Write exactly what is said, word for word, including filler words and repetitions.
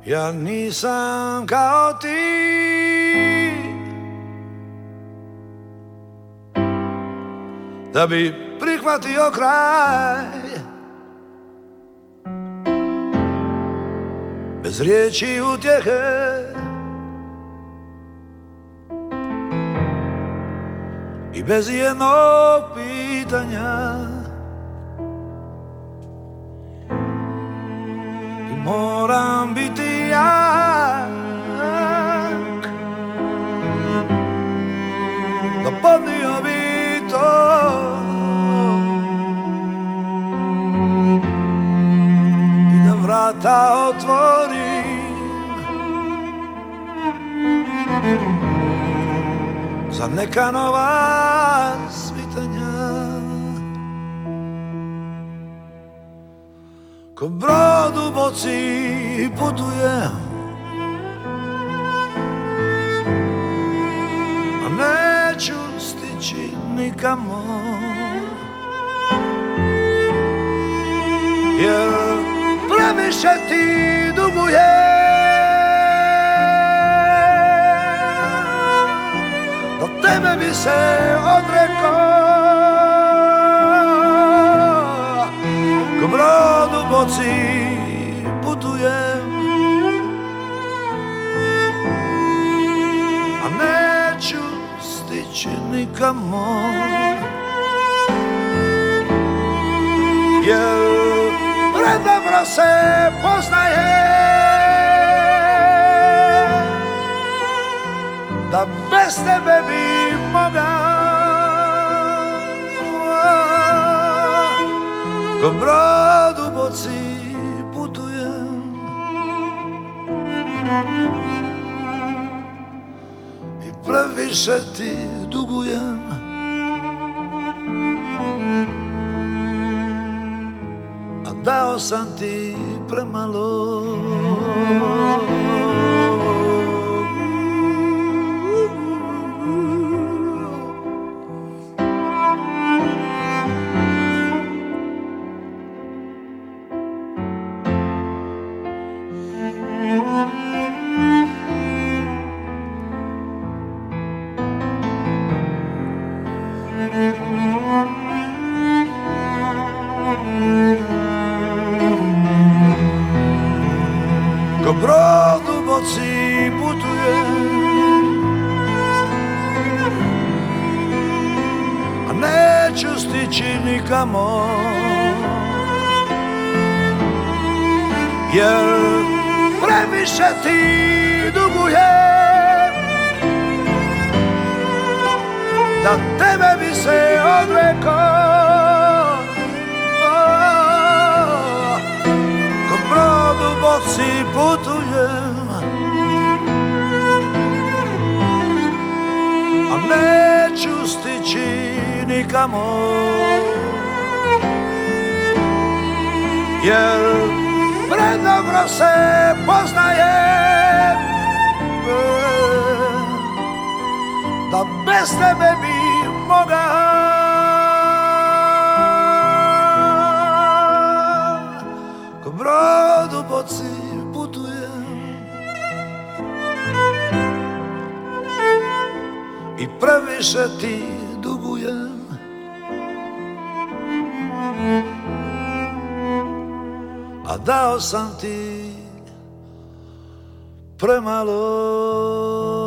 Ja nisam kao ti, da bi prihvatio kraj bez riječi utjehe i bez jednog pitanja. I moram biti jak da podnio bi to, i da vrata otvorim za neka nova svitanja. Ko brod u boci putujem, a neću stići nikamo, jer previše ti dugujem. Do tebe bi se odrekao, ko brod u boci putujem, a neću stići nikamo, jer predobro se poznaje da bez tebe bi mogao. Ko brod u boci putujem i previše ti dugujem, a dao sam ti premalo. Ko brod u boci putujem, a neću stići nikamo, jer previše ti dugujem. Da tebe bi se odrekao, ko brod u boci putujem, a neću stići nikamo, jer predobro se poznaje da bez tebe bi mogao. Ko brod u boci putujem i previše ti dugujem, a dao sam ti premalo.